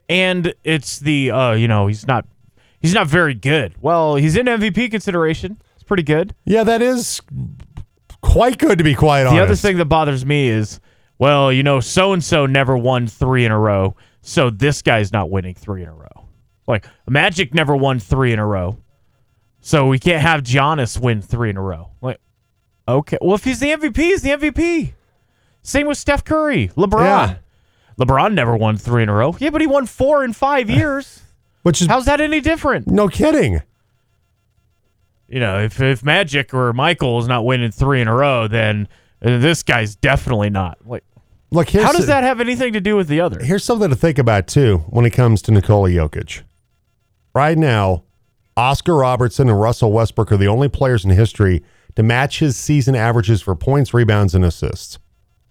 And it's the, uh, you know, he's not he's not very good. Well, he's in M V P consideration. It's pretty good. Yeah, that is quite good, to be quite honest. The other thing that bothers me is, well, you know, so-and-so never won three in a row, so this guy's not winning three in a row. Like, Magic never won three in a row, so we can't have Giannis win three in a row. Like, okay. Well, if he's the M V P, he's the M V P. Same with Steph Curry. LeBron. Yeah. LeBron never won three in a row. Yeah, but he won four in five years. Which is How's that any different? no kidding. You know, if if Magic or Michael is not winning three in a row, then uh, this guy's definitely not. Like, Look, here's how does that have anything to do with the other? Here's something to think about, too, when it comes to Nikola Jokic. Right now, Oscar Robertson and Russell Westbrook are the only players in history to match his season averages for points, rebounds, and assists.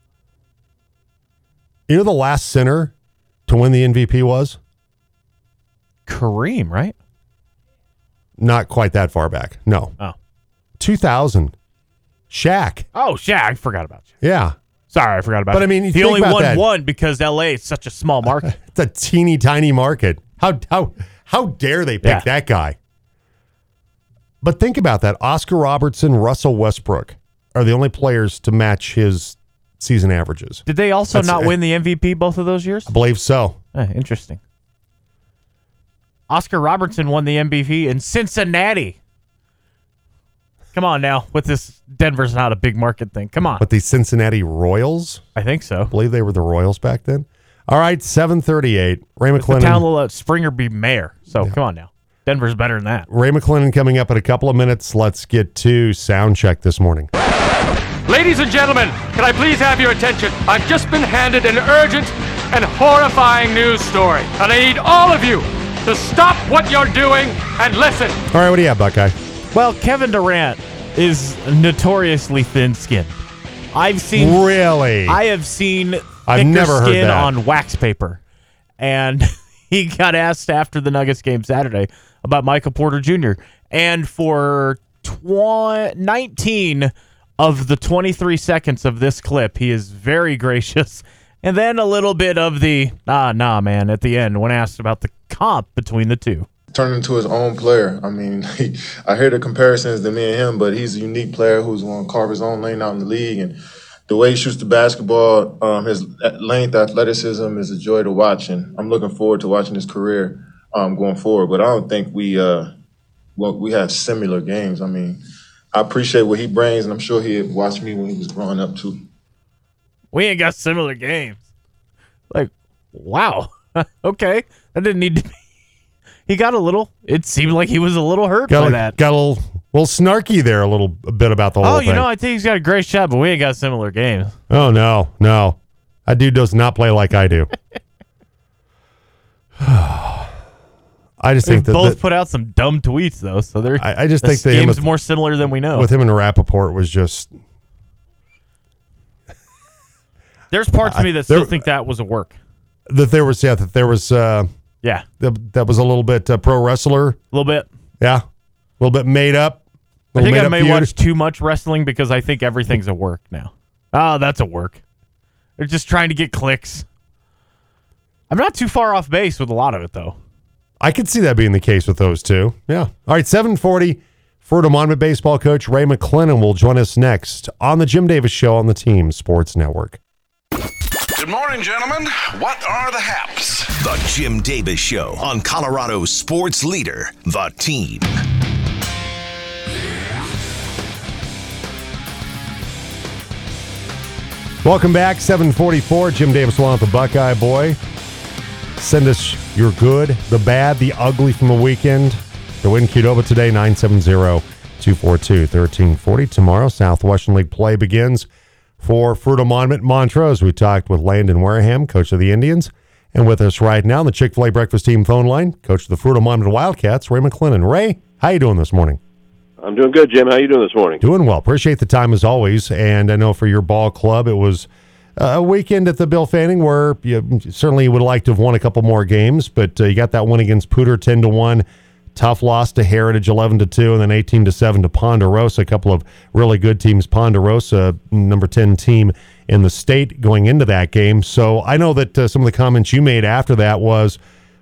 You know the last center to win the M V P was? Kareem, right? Not quite that far back. No. Oh. two thousand. Shaq. Oh, Shaq. I forgot about you. Yeah. Sorry, I forgot about But, you. I mean, you he think only about won that. one because L A is such a small market. It's a teeny tiny market. How how how dare they pick Yeah. that guy? But think about that. Oscar Robertson, Russell Westbrook are the only players to match his season averages. Did they also That's- not win the M V P both of those years? I believe so. Eh, interesting. Oscar Robertson won the M V P in Cincinnati. Come on now, with this Denver's not a big market thing. Come on. But the Cincinnati Royals, I think so. I believe they were the Royals back then. All right, seven thirty-eight. Ray The town McClendon. will let Springer be mayor. So come on now. Denver's better than that. Ray McClendon coming up in a couple of minutes. Let's get to sound check this morning. Ladies and gentlemen, can I please have your attention? I've just been handed an urgent and horrifying news story, and I need all of you to stop what you're doing and listen. All right, what do you have, Buckeye? Well, Kevin Durant is notoriously thin-skinned. I've seen Really? I have seen I've thicker never heard skin that. on wax paper. And he got asked after the Nuggets game Saturday about Michael Porter Junior And for tw- nineteen of the twenty-three seconds of this clip, he is very gracious. And then a little bit of the, ah, nah, man, at the end when asked about the comp between the two. Turned into his own player. I mean, he, I hear the comparisons to me and him, but he's a unique player who's going to carve his own lane out in the league. And the way he shoots the basketball, um, his length, athleticism is a joy to watch. And I'm looking forward to watching his career um, going forward. But I don't think we uh, well, we have similar games. I mean, I appreciate what he brings, and I'm sure he had watched me when he was growing up too. We ain't got similar games. Like, wow. Okay. That didn't need to be. He got a little, it seemed like he was a little hurt Got by a, that. got a little, little snarky there a little a bit about the whole Oh, thing. you know, I think he's got a great shot, but we ain't got similar games. Oh, no, no. That dude does not play like I do. I just They think that, both that put out some dumb tweets, though, so they're I, I just this think that him game's with, more similar than we know. with him and Rappaport was just There's parts of me that there- still think that was a work. that there was yeah that there was uh Yeah, that, that was a little bit uh, pro wrestler, a little bit. yeah, a little bit made up. I little think I made-up may feud. watch too much wrestling because I think everything's a work now. Oh, that's a work. They're just trying to get clicks. I'm not too far off base with a lot of it, though. I could see that being the case with those two. Yeah. All right, seven forty. Fruita Monmouth baseball coach Ray McClendon will join us next on the Jim Davis Show on the Team Sports Network. Good morning, gentlemen. What are the haps? The Jim Davis Show on Colorado's sports leader, The Team. Welcome back, seven forty-four. Jim Davis along with the Buckeye Boy. Send us your good, the bad, the ugly from the weekend. To win Qdoba today, nine seven zero, two four two, one three four zero. Tomorrow, Southwestern League play begins for Fruita Monmouth Montrose. We talked with Landon Wareham, coach of the Indians. And with us right now on the Chick-fil-A Breakfast Team phone line, coach of the Fruita Monmouth Wildcats, Ray McClendon. Ray, how you doing this morning? I'm doing good, Jim. How you doing this morning? Doing well. Appreciate the time as always. And I know for your ball club, it was a weekend at the Bill Fanning where you certainly would like to have won a couple more games, but uh, you got that one against Pooter ten to one. Tough loss to Heritage eleven to two, and then eighteen to seven to Ponderosa. A couple of really good teams. Ponderosa, number ten team in the state going into that game. So I know that uh, some of the comments you made after that was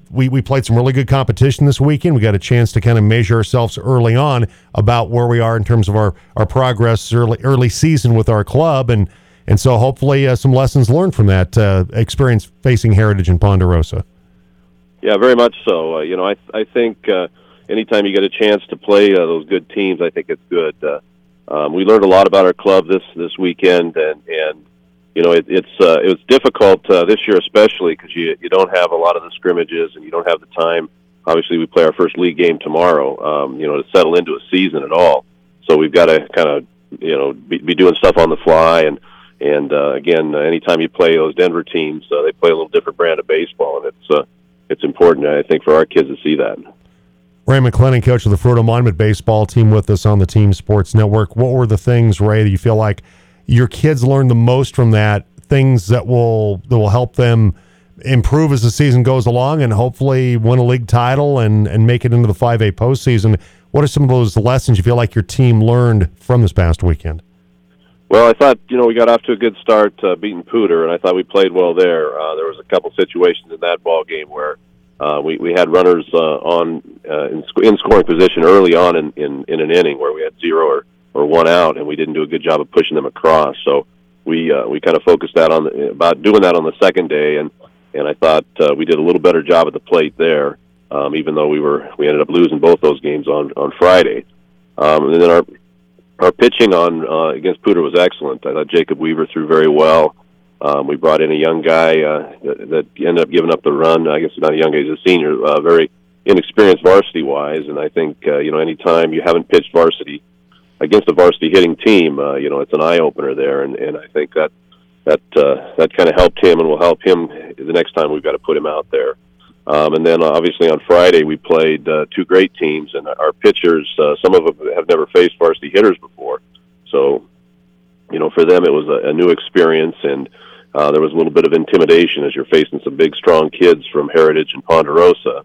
we, we played some really good competition this weekend. We got a chance to kind of measure ourselves early on about where we are in terms of our, our progress early early season with our club. And, and so hopefully uh, some lessons learned from that uh, experience facing Heritage and Ponderosa. Yeah, very much so. Uh, you know, I I think uh, anytime you get a chance to play uh, those good teams, I think it's good. Uh, um, we learned a lot about our club this, this weekend, and, and you know, it, it's uh, it was difficult uh, this year especially because you you don't have a lot of the scrimmages and you don't have the time. Obviously, we play our first league game tomorrow, um, you know, to settle into a season at all. So we've got to kind of, you know, be, be doing stuff on the fly. And, and uh, again, uh, anytime you play those Denver teams, uh, they play a little different brand of baseball, and it's uh, it's important, I think, for our kids to see that. Ray McClennan, coach of the Fruita Monument baseball team, with us on the Team Sports Network. What were the things, Ray, that you feel like your kids learned the most from that, things that will that will help them improve as the season goes along and hopefully win a league title and, and make it into the five A postseason? What are some of those lessons you feel like your team learned from this past weekend? Well, I thought, you know, we got off to a good start uh, beating Pooter, and I thought we played well there. Uh, there was a couple situations in that ball game where uh, we, we had runners uh, on uh, in, sc- in scoring position early on in, in, in an inning where we had zero or, or one out, and we didn't do a good job of pushing them across. So we uh, we kind of focused that on the, about doing that on the second day, and, and I thought uh, we did a little better job at the plate there, um, even though we were we ended up losing both those games on, on Friday. Um, and then our Our pitching on uh, against Pooter was excellent. I thought Jacob Weaver threw very well. Um, we brought in a young guy uh, that, that ended up giving up the run. I guess not a young guy; he's a senior, uh, very inexperienced varsity-wise. And I think uh, you know, anytime you haven't pitched varsity against a varsity hitting team, uh, you know, it's an eye opener there. And, and I think that that uh, that kind of helped him and will help him the next time we've got to put him out there. Um, and then, uh, obviously, on Friday, we played uh, two great teams, and our pitchers, uh, some of them have never faced varsity hitters before. So, you know, for them, it was a, a new experience, and uh, there was a little bit of intimidation as you're facing some big, strong kids from Heritage and Ponderosa.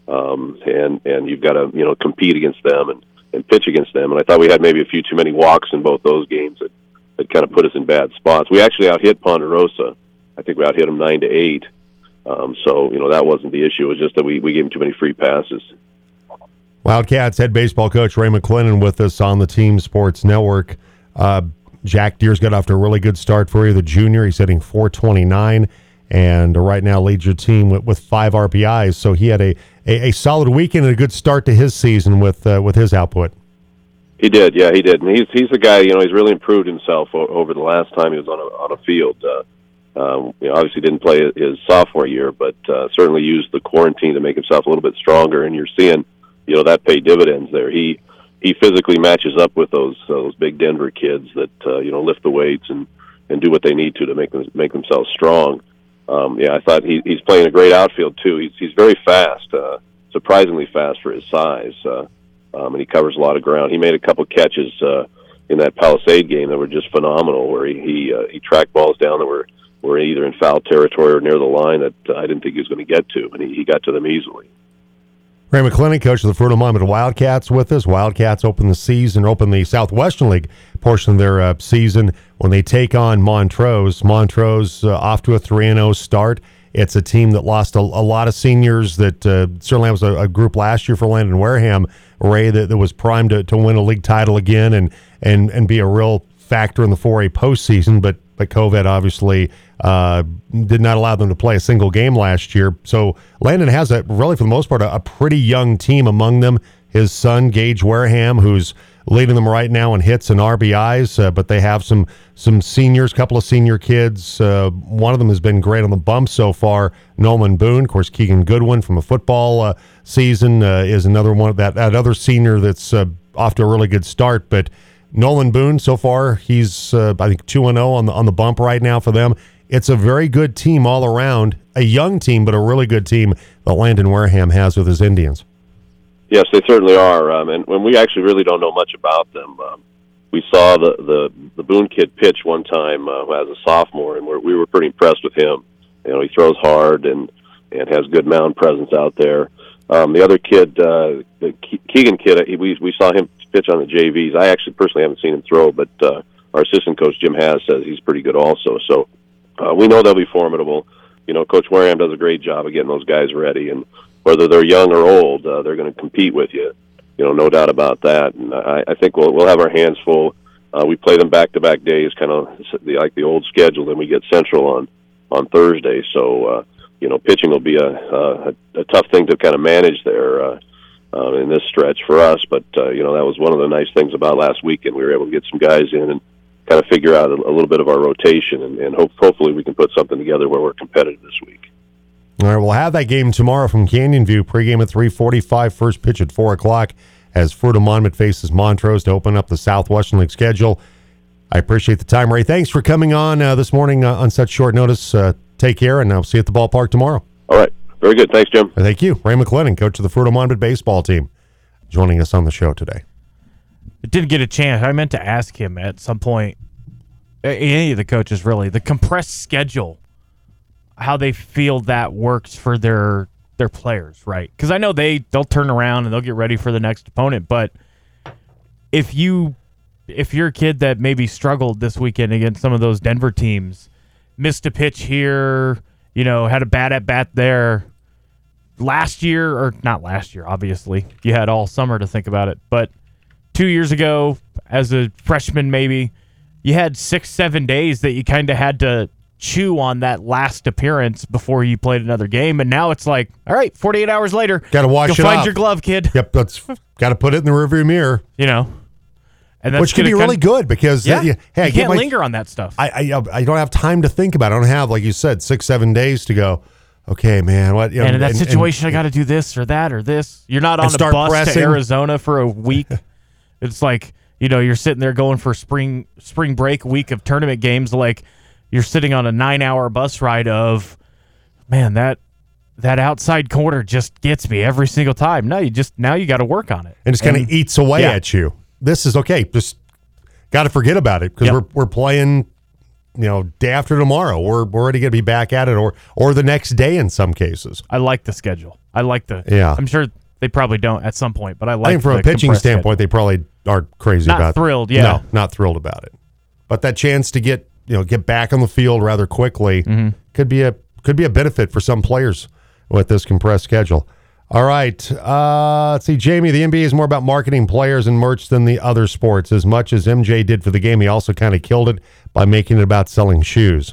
Um, and, and you've got to, you know, compete against them and, and pitch against them. And I thought we had maybe a few too many walks in both those games that, that kind of put us in bad spots. We actually out-hit Ponderosa. I think we out-hit them nine to eight. Um, so, you know, that wasn't the issue. It was just that we, we gave him too many free passes. Wildcats head baseball coach Ray McClennan with us on the Team Sports Network. Uh, Jack Deere's got off to a really good start for you, the junior. He's hitting four twenty-nine, and right now leads your team with, with five R B Is. So he had a, a, a solid weekend and a good start to his season with uh, with his output. He did, yeah, he did. And he's he's a guy, you know, he's really improved himself o- over the last time he was on a, on a field. Uh, Um, you know, obviously didn't play his sophomore year, but uh, certainly used the quarantine to make himself a little bit stronger. And you're seeing, you know, that pay dividends there. He he physically matches up with those uh, those big Denver kids that uh, you know, lift the weights and, and do what they need to to make them make themselves strong. Um, yeah, I thought he, he's playing a great outfield too. He's he's very fast, uh, surprisingly fast for his size, uh, um, and he covers a lot of ground. He made a couple catches uh, in that Palisade game that were just phenomenal, where he he, uh, he tracked balls down that were were either in foul territory or near the line that uh, I didn't think he was going to get to, and he, he got to them easily. Ray McClennan, coach of the Fruita Monument Wildcats, with us. Wildcats open the season, open the Southwestern League portion of their uh, season when they take on Montrose. Montrose uh, off to a three and oh start. It's a team that lost a, a lot of seniors that uh, certainly was a, a group last year for Landon Wareham, Ray, that, that was primed to, to win a league title again and, and, and be a real factor in the four A postseason, but but COVID obviously uh, did not allow them to play a single game last year. So Landon has, a really for the most part, a, a pretty young team among them. His son, Gage Wareham, who's leading them right now in hits and R B Is, uh, but they have some some seniors, couple of senior kids. Uh, one of them has been great on the bump so far, Nolan Boone. Of course, Keegan Goodwin from a football uh, season uh, is another one, that, that other senior that's uh, off to a really good start, but Nolan Boone, so far, he's, uh, I think, two and oh on the on the bump right now for them. It's a very good team all around, a young team, but a really good team that Landon Wareham has with his Indians. Yes, they certainly are, um, and when we actually really don't know much about them. Um, we saw the, the, the Boone kid pitch one time uh, as a sophomore, and we're, we were pretty impressed with him. You know, he throws hard and, and has good mound presence out there. Um, the other kid, uh, the Ke- Keegan kid, we we saw him pitch on the J Vs. I actually personally haven't seen him throw, but uh, our assistant coach Jim Haas says he's pretty good also. So uh, we know they'll be formidable. You know, Coach Wareham does a great job of getting those guys ready, and whether they're young or old, uh, they're going to compete with you. You know, no doubt about that. And I, I think we'll we'll have our hands full. Uh, we play them back-to-back days, kind of like the old schedule. Then we get Central on on Thursday. So uh, you know, pitching will be a, a a tough thing to kind of manage there uh, uh, in this stretch for us. But uh, you know, that was one of the nice things about last weekend. We were able to get some guys in and kind of figure out a, a little bit of our rotation, and, and hope, hopefully we can put something together where we're competitive this week. All right, we'll have that game tomorrow from Canyon View. Pregame at three forty-five, first pitch at four o'clock as Fruita Monument faces Montrose to open up the Southwestern League schedule. I appreciate the time, Ray. Thanks for coming on uh, this morning uh, on such short notice. Uh, take care, and I'll see you at the ballpark tomorrow. All right. Very good. Thanks, Jim. Thank you. Ray McClendon, coach of the Fruita Monument baseball team, joining us on the show today. I didn't get a chance. I meant to ask him at some point, any of the coaches really, the compressed schedule, how they feel that works for their their players, right? Because I know they, they'll turn around and they'll get ready for the next opponent, but if you if you're a kid that maybe struggled this weekend against some of those Denver teams, missed a pitch here, you know, had a bad at bat there last year, or not last year, obviously. You had all summer to think about it. But two years ago, as a freshman maybe, you had six, seven days that you kind of had to chew on that last appearance before you played another game. And now it's like, all right, forty-eight hours later, got to wash go it find off. your glove, kid. Yep, that's got to put it in the rearview mirror. You know. And that's Which can be really kind, good because yeah, uh, you, hey, I you get can't my, linger on that stuff. I, I I don't have time to think about it. I don't have, like you said, six, seven days to go, okay, man. What? You know, and in that and, situation, and, I got to do this or that or this. You're not on a start bus pressing. to Arizona for a week. It's like, you know, you're sitting there going for spring spring break week of tournament games. Like you're sitting on a nine-hour bus ride of, man, that that outside corner just gets me every single time. No, you just now you got to work on it. And just kind of eats away yeah. at you. This is okay. Just got to forget about it because yep. we're we're playing, you know, day after tomorrow. We're we're already going to be back at it, or or the next day in some cases. I like the schedule. I like the. Yeah. I'm sure they probably don't at some point, but I like. I think from the a pitching standpoint, schedule. they probably aren't crazy Not about. thrilled, yeah. No, not thrilled about it. But that chance to get you know get back on the field rather quickly mm-hmm. could be a could be a benefit for some players with this compressed schedule. All right. Uh, let's see, Jamie, the N B A is more about marketing players and merch than the other sports. As much as M J did for the game, he also kind of killed it by making it about selling shoes.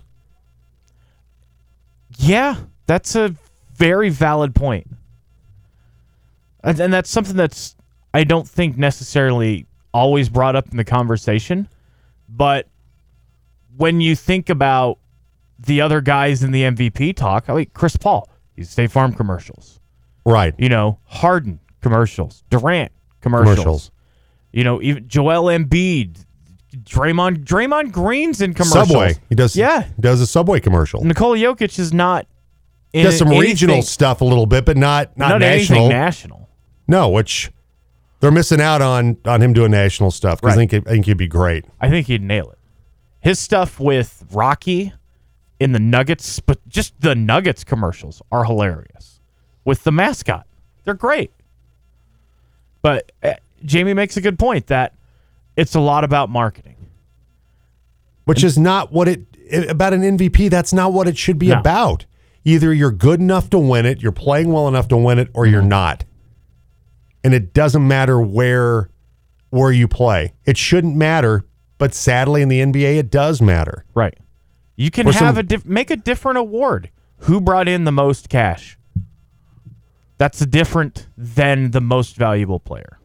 Yeah, that's a very valid point. And, and that's something that's, I don't think necessarily always brought up in the conversation. But when you think about the other guys in the M V P talk, I mean, Chris Paul, he's State Farm commercials. Right. You know, Harden commercials, Durant commercials. commercials. You know, even Joel Embiid, Draymond Draymond Green's in commercials. Subway. He does yeah. He does a Subway commercial. Nikola Jokic is not in He does some anything, regional stuff a little bit, but not not, not national. anything national. No, which they're missing out on on him doing national stuff because Right. I think I think he'd be great. I think he'd nail it. His stuff with Rocky in the Nuggets, but just the Nuggets commercials are hilarious. With the mascot, they're great. But uh, Jamie makes a good point that it's a lot about marketing. Which is not what it, about an M V P, that's not what it should be No. about. Either you're good enough to win it, you're playing well enough to win it, or you're not. And it doesn't matter where where you play. It shouldn't matter, but sadly in the N B A it does matter. Right. You can Or have some- a diff- make a different award. Who brought in the most cash? That's different than the most valuable player.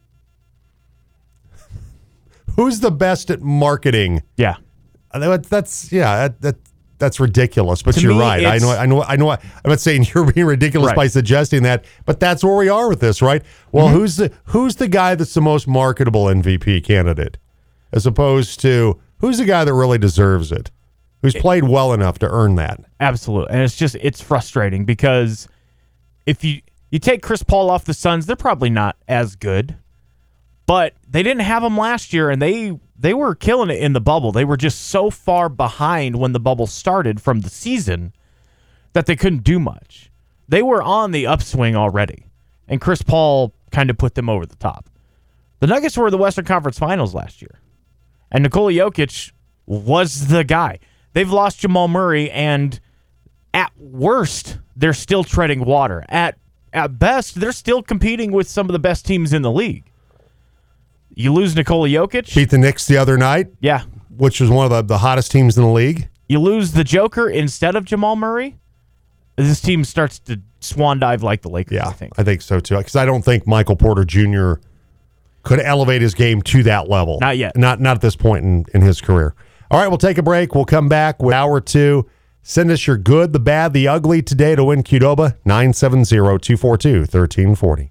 Who's the best at marketing? Yeah. Uh, That's yeah, that, that that's ridiculous. But To you're me, right. I it's- know. I know. I know. I'm not saying you're being ridiculous Right. by suggesting that, but that's where we are with this, right? Well, Mm-hmm. who's the who's the guy that's the most marketable M V P candidate, as opposed to who's the guy that really deserves it, who's played well enough to earn that? Absolutely. And it's just it's frustrating because if you you take Chris Paul off the Suns, they're probably not as good. But they didn't have him last year, and they they were killing it in the bubble. They were just so far behind when the bubble started from the season that they couldn't do much. They were on the upswing already, and Chris Paul kind of put them over the top. The Nuggets were in the Western Conference Finals last year, and Nikola Jokic was the guy. They've lost Jamal Murray, and at worst, they're still treading water. At at best, they're still competing with some of the best teams in the league. You lose Nikola Jokic. Beat the Knicks the other night. Yeah. Which was one of the, the hottest teams in the league. You lose the Joker instead of Jamal Murray. This team starts to swan dive like the Lakers, Yeah, I think. I think so, too. Because I don't think Michael Porter Junior could elevate his game to that level. Not yet. Not not at this point in, in his career. All right, we'll take a break. We'll come back with hour two. Send us your good, the bad, the ugly today to win Qdoba, nine seven zero, two four two, one three four zero.